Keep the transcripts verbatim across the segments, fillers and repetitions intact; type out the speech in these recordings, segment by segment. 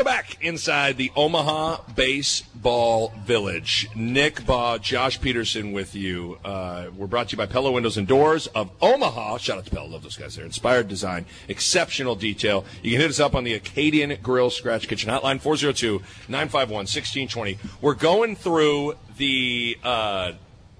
back inside the Omaha Baseball Village. Nick Baugh, Josh Peterson with you. Uh, we're brought to you by Pella Windows and Doors of Omaha. Shout out to Pella. Love those guys there. Inspired design, exceptional detail. You can hit us up on the Acadian Grill Scratch Kitchen hotline, four oh two, nine five one, one six two zero. We're going through the uh,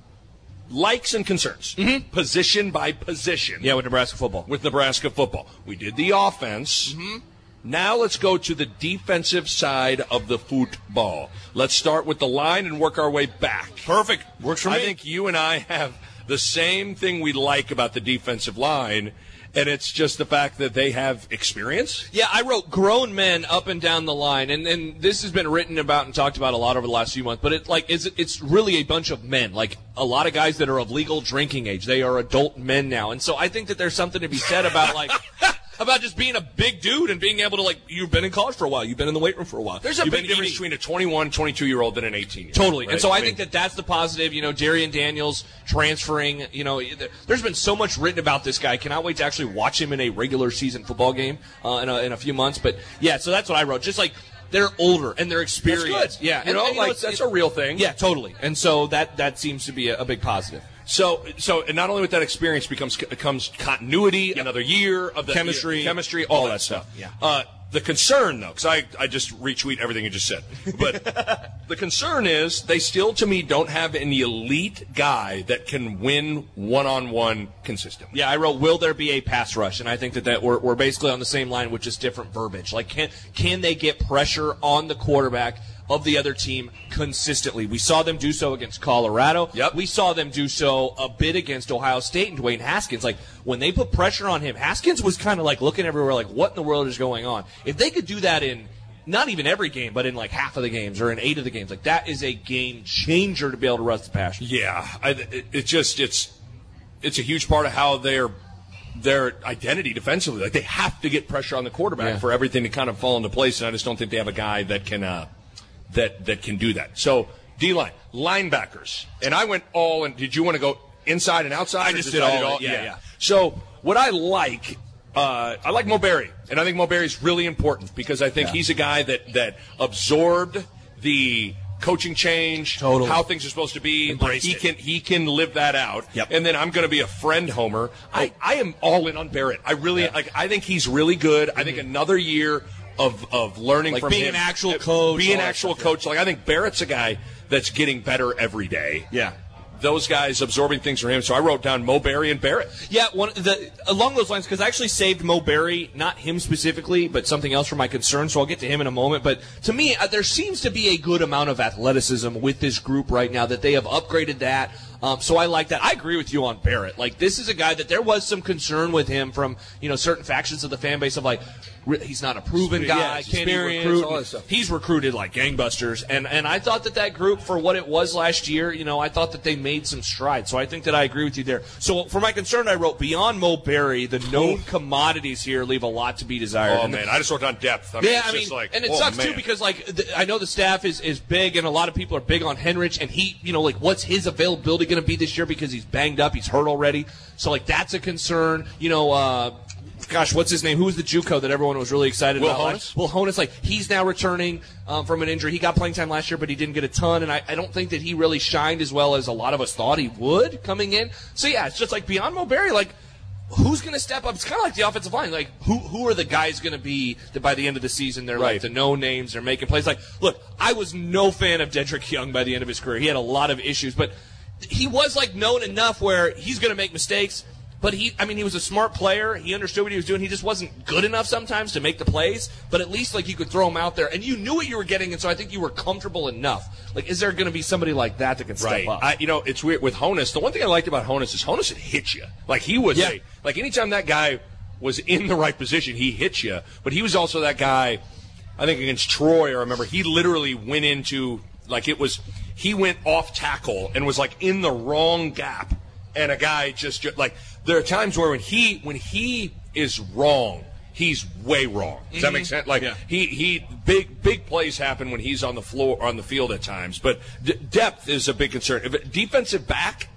likes and concerns, mm-hmm. position by position. Yeah, with Nebraska football. With Nebraska football. We did the offense. Mm-hmm. Now let's go to the defensive side of the football. Let's start with the line and work our way back. Perfect. Works for me. I think you and I have the same thing we like about the defensive line, and it's just the fact that they have experience. Yeah, I wrote grown men up and down the line, and, and this has been written about and talked about a lot over the last few months, but it, like, it's, it's really a bunch of men, like a lot of guys that are of legal drinking age. They are adult men now, and so I think that there's something to be said about, like... about just being a big dude and being able to, like, you've been in college for a while. You've been in the weight room for a while. There's a You've big difference between a twenty-one, twenty-two-year-old and an eighteen-year-old. Totally. Right? And so I, I mean, think that that's the positive. You know, Darian Daniels transferring, you know, there's been so much written about this guy. Cannot wait to actually watch him in a regular season football game uh, in, a, in a few months. But, yeah, so that's what I wrote. Just, like, they're older and they're experienced. That's good. Yeah. You and, know, and, you like, know, it's, that's it, a real thing. Yeah, totally. And so that, that seems to be a, a big positive. So, so, and not only with that experience becomes comes continuity, yep. another year of the chemistry, chemistry, all, all that, that stuff. stuff. Yeah. Uh, the concern, though, because I, I just retweet everything you just said, but the concern is they still, to me, don't have an elite guy that can win one-on-one consistently. Yeah, I wrote, will there be a pass rush? And I think that, that we're, we're basically on the same line with just different verbiage. Like, can can they get pressure on the quarterback of the other team consistently? We saw them do so against Colorado. Yep. We saw them do so a bit against Ohio State and Dwayne Haskins. Like, when they put pressure on him, Haskins was kind of like looking everywhere like, what in the world is going on? If they could do that in not even every game, but in like half of the games or in eight of the games, like that is a game changer to be able to rush the passer. Yeah, I, it, it just it's it's a huge part of how they're their identity defensively. Like, they have to get pressure on the quarterback yeah. for everything to kind of fall into place, and I just don't think they have a guy that can uh, that that can do that. So D-line, linebackers, and I went all in. Did you want to go inside and outside? I just did all, all yeah, yeah, yeah. So what I like, uh, I like Mo Berry, and I think Mo Berry's really important because I think yeah. he's a guy that that absorbed the coaching change, totally. how things are supposed to be. Embraced he it. can he can live that out. Yep. And then I'm going to be a friend homer. I, I am all in on Barrett. I really yeah. like. I think he's really good. Mm-hmm. I think another year of of learning like from being him, an actual coach, being an actual stuff, coach. Yeah. Like, I think Barrett's a guy that's getting better every day. Yeah. Those guys absorbing things from him. So I wrote down Mo Berry and Barrett. Yeah, one the along those lines, because I actually saved Mo Berry, not him specifically, but something else for my concern. So I'll get to him in a moment. But to me, uh, there seems to be a good amount of athleticism with this group right now that they have upgraded that. Um, so I like that. I agree with you on Barrett. Like, this is a guy that there was some concern with him from, you know, certain factions of the fan base of like, re- he's not a proven guy. Yeah, Can he recruit? all that stuff. He's recruited like gangbusters. And, and I thought that that group, for what it was last year, you know, I thought that they made some strides. So I think that I agree with you there. So for my concern, I wrote, beyond Mo Berry, the known commodities here leave a lot to be desired. Oh, and man. the, I just wrote down depth. I mean, yeah, it's I mean, just like, and it oh, sucks, man. too, because, like, the, I know the staff is, is big, and a lot of people are big on Henrich, and he, you know, like, what's his availability going to be this year because he's banged up, he's hurt already. So, like, that's a concern. You know, uh, gosh, what's his name? Who was the JUCO that everyone was really excited Will about? Honus? Will Honus, like, he's now returning um, from an injury. He got playing time last year, but he didn't get a ton, and I, I don't think that he really shined as well as a lot of us thought he would coming in. So, yeah, it's just like beyond Mo Berry, like, who's going to step up? It's kind of like the offensive line. Like, who who are the guys going to be that by the end of the season they're right. like the no names, they're making plays? Like, look, I was no fan of Dedrick Young by the end of his career. He had a lot of issues, but he was like known enough where he's going to make mistakes. But he, I mean, he was a smart player. He understood what he was doing. He just wasn't good enough sometimes to make the plays. But at least, like, you could throw him out there, and you knew what you were getting, and so I think you were comfortable enough. Like, is there going to be somebody like that that can step right. up? I, you know, it's weird with Honus. The one thing I liked about Honus is Honus would hit you. Like, he was yeah. a, like, anytime that guy was in the right position, he hit you. But he was also that guy, I think against Troy, I remember, he literally went into, like, it was, he went off tackle and was, like, in the wrong gap. And a guy just, just like, there are times where when he when he is wrong, he's way wrong. Does mm-hmm. that make sense? Like yeah. he he big big plays happen when he's on the floor on the field at times. But d- depth is a big concern. If it, defensive back,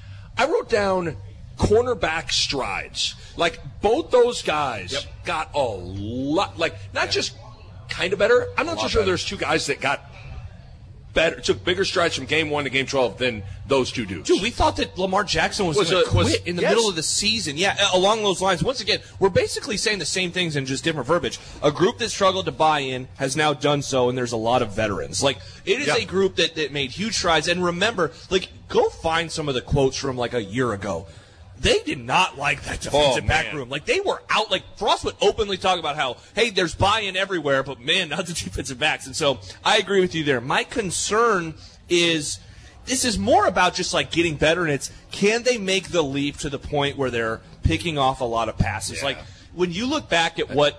I wrote down cornerback strides. Like both those guys yep. got a lot. Like not just kind of better. I'm not so sure better. there's two guys that got better, took bigger strides from game one to game twelve than those two dudes. Dude, we thought that Lamar Jackson was, Was going a- to quit was- in the yes. middle of the season. Yeah, along those lines. Once again, we're basically saying the same things in just different verbiage. A group that struggled to buy in has now done so, and there's a lot of veterans. Like, it is Yeah. a group that, that made huge strides. And remember, like, go find some of the quotes from, like, a year ago. They did not like that defensive Oh, back man. room. Like, they were out. Like, Frost would openly talk about how, hey, there's buy-in everywhere, but, man, not the defensive backs. And so I agree with you there. My concern is this is more about just, like, getting better, and it's can they make the leap to the point where they're picking off a lot of passes? Yeah. Like, when you look back at what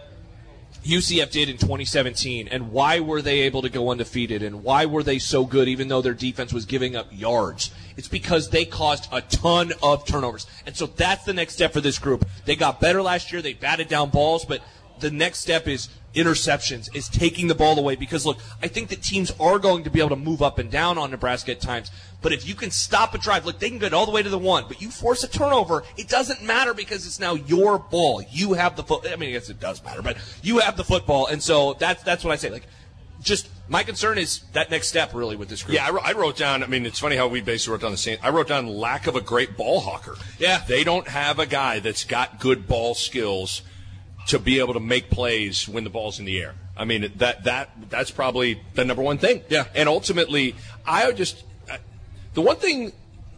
U C F did in twenty seventeen, and why were they able to go undefeated, and why were they so good even though their defense was giving up yards? It's because they caused a ton of turnovers. And so that's the next step for this group. They got better last year. They batted down balls, but the next step is interceptions, is taking the ball away. Because, look, I think that teams are going to be able to move up and down on Nebraska at times. But if you can stop a drive, look, they can get all the way to the one, but you force a turnover, it doesn't matter because it's now your ball. You have the foot. I mean, I guess it does matter, but you have the football. And so that's that's what I say. Like, just my concern is that next step, really, with this group. Yeah, I, wrote, I wrote down, I mean, it's funny how we basically wrote down the same. I wrote down lack of a great ball hawker. Yeah. They don't have a guy that's got good ball skills to be able to make plays when the ball's in the air. I mean, that that that's probably the number one thing. Yeah. And ultimately, I would just uh, the one thing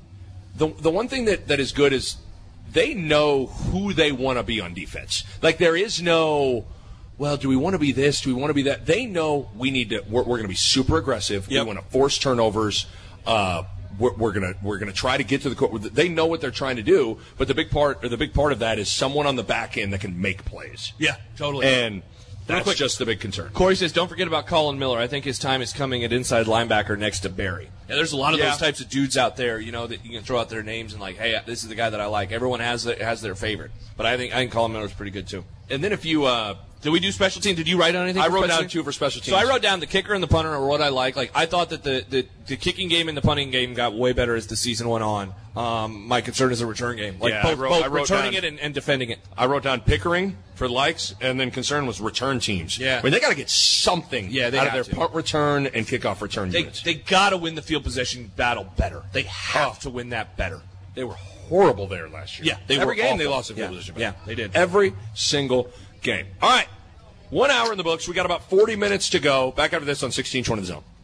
the the one thing that, that is good is they know who they want to be on defense. Like, there is no, well, do we want to be this? Do we want to be that? They know we need to. We're, we're going to be super aggressive. Yep. We want to force turnovers. Uh, we're, we're gonna we're gonna try to get to the court. They know what they're trying to do, but the big part or the big part of that is someone on the back end that can make plays. Yeah, totally. And that's quick. just the big concern. Corey says, don't forget about Colin Miller. I think his time is coming at inside linebacker next to Barry. Yeah, there's a lot of Yeah. those types of dudes out there, you know, that you can throw out their names and, like, hey, this is the guy that I like. Everyone has the, has their favorite. But I think I think Colin Miller's pretty good, too. And then if you uh, Did we do special teams? Did you write down anything? I for wrote special down teams? two for special teams. So I wrote down the kicker and the punter are what I like. Like, I thought that the, the, the kicking game and the punting game got way better as the season went on. Um, my concern is the return game. Like, Yeah, both, I wrote- both I wrote returning down- it and, and defending it. I wrote down Pickering for likes, and then concern was return teams. Yeah. I mean, they got to get something Yeah, they out of have their to. punt return and kickoff return They units. they got to win the field possession battle better. They have Oh. to win that better. They were horrible there last year. Yeah, they Every were game they awful. lost the field Yeah, position. yeah, they did. Every single game. All right, one hour in the books. We got about forty minutes to go. Back after this on sixteen twenty The Zone.